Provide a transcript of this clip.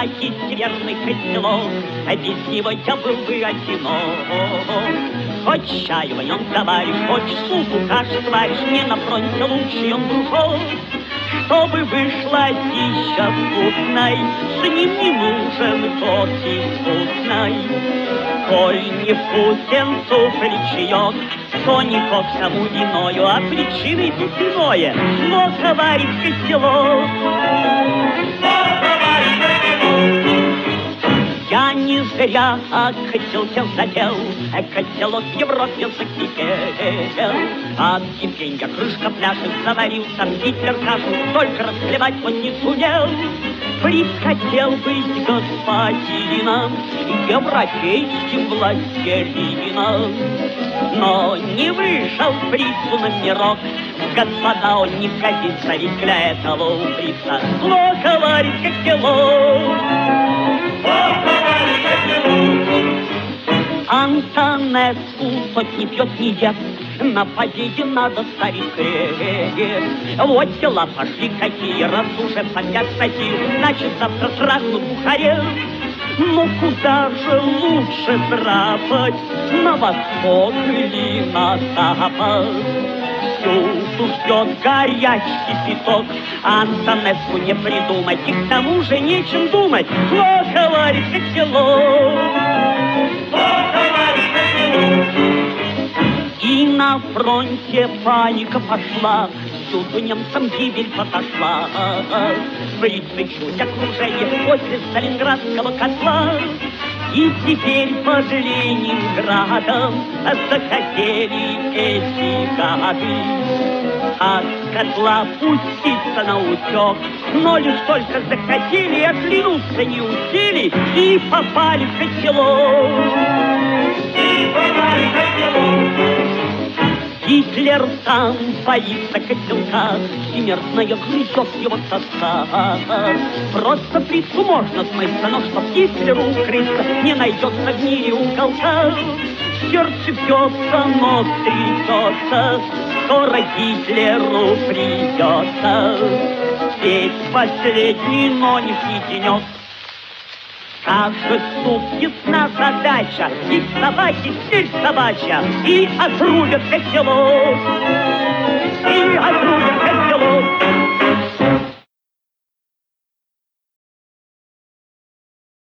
есть верный котелок, без него я был бы одинок. Хоть чаю в нем товарищ, хоть супу кашу сваришь, мне на фронте лучший он дружок. Чтобы вышла пища вкусной, с ним не нужен кофе вкусной. Коль не вкусен суп или чаек, то не ко всему виною, а причиной тут иное. Но говорит котелок, я не зря о котелке задел, котелок в Европе закипел. А теперь крышка пляшет, заварился Гитлер кашу, только расхлебать он не сумел. Прихотел быть господином, европейским властелином, но не вышел прицу на мирок. Господа, он не годится, ведь для этого уприца. Зло говорит котелок. Антонеску хоть не пьет, не ест, на победе надо ставить крест. Вот дела пошли какие, раз уже помят статью, значит завтра сразу Бухарест. Но куда же лучше драпать, на восток или на запад? Всюду ждет горячий кипяток, Антонеску не придумать, и к тому же нечем думать. Но говорит котелок, и на фронте паника пошла, всюду немцам гибель подошла. Фрицы чуть окружение после Сталинградского котла, и теперь под Ленинградом захотели эти гады от котла пуститься на утек. Но лишь только захотели, оглянуться не успели, и попали в котелок. Гитлер сам боится котелка, смертная грызет его тоска. Просто прицу можно смыться, но чтоб Гитлеру укрыться, не найдется в мире уголка. Сердце бьется, нос трясется, скоро Гитлеру придется здесь последний, но не денек. Каждый суп ясна задача, и собаки теперь собачья, и отрубят котелок, и отрубят котелок.